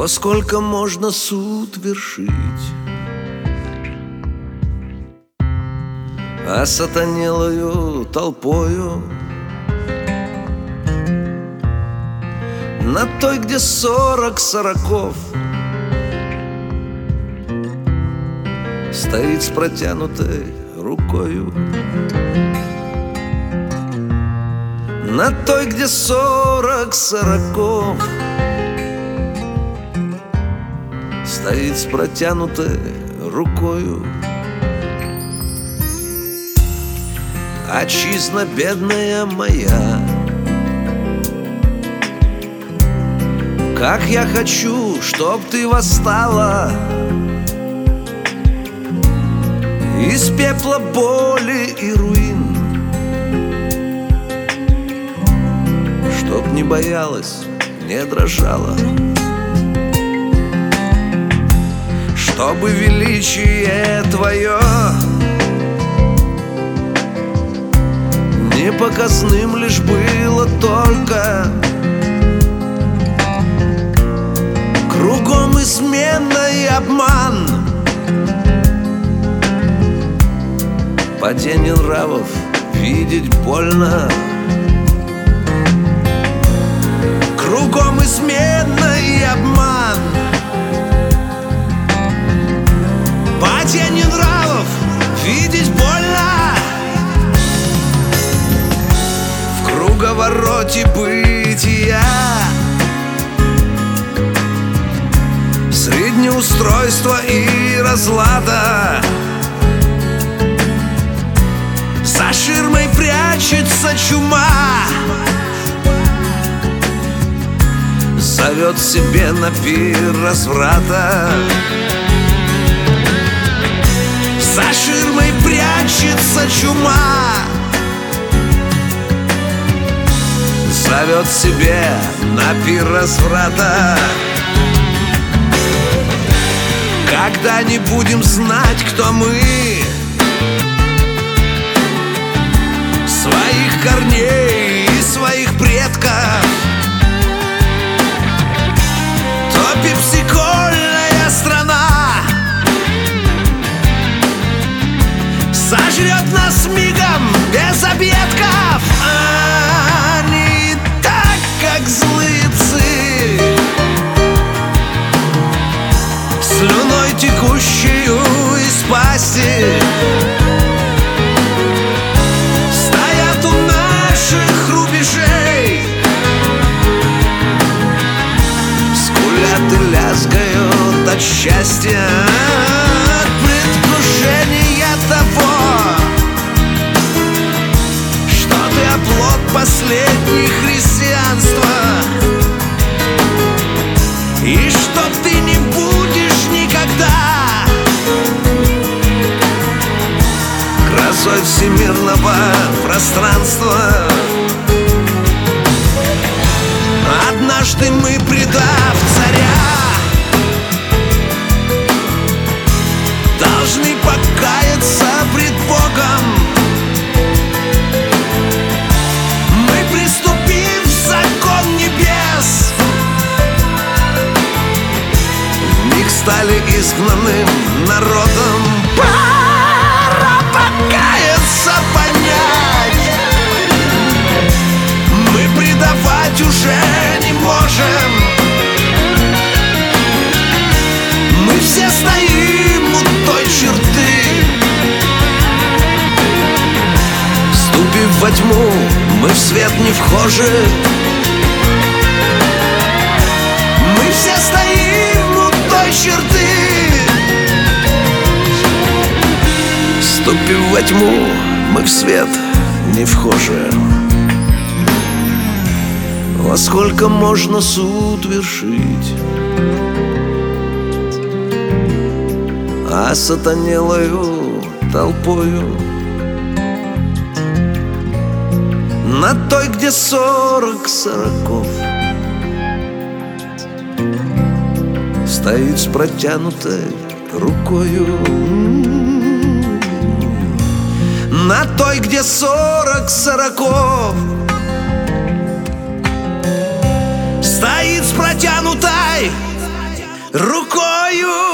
Во сколько можно суд вершить, осатанелою толпою на той, где 40 сороков, стоит с протянутой рукою. На той, где 40 сороков, стоит с протянутой рукою. Отчизна бедная моя, как я хочу, чтоб ты восстала из пепла боли и руин, чтоб не боялась, не дрожала, чтобы величие твое не показным лишь было только. Кругом измена и обман, падение нравов видеть больно. Кругом измена и обман, падение нравов видеть больно. В круговороте бытия среди неустройства и разлада за ширмой прячется чума, зовет себе на пир разврата. За ширмой прячется чума, зовет себе на пир разврата. Когда не будем знать, кто мы, своих корней и своих предков, то пепсикольная страна сожрет нас мигом без объедков. Они так, как злые псы, слюной текущую из пасти, стоят у наших рубежей, скулят и лязгают от счастья, от предвкушения того, что ты оплот последней христианства, и что ты не будешь никогда грозой всемирного пространства. Однажды мы, предав царя, должны покаяться пред Богом. Мы, приступив в закон небес, вмиг стали изгнанным народом. Пора покаяться, понять, мы предавать уже не можем. Мы все стоим у той черты, вступив во тьму, мы в свет не вхожи. Мы все стоим у той черты, вступив во тьму, мы в свет не вхожи. Во сколько можно суд вершить, осатанелою толпою на той, где 40 сороков, стоит с протянутой рукою. На той, где 40 сороков, стоит с протянутой рукою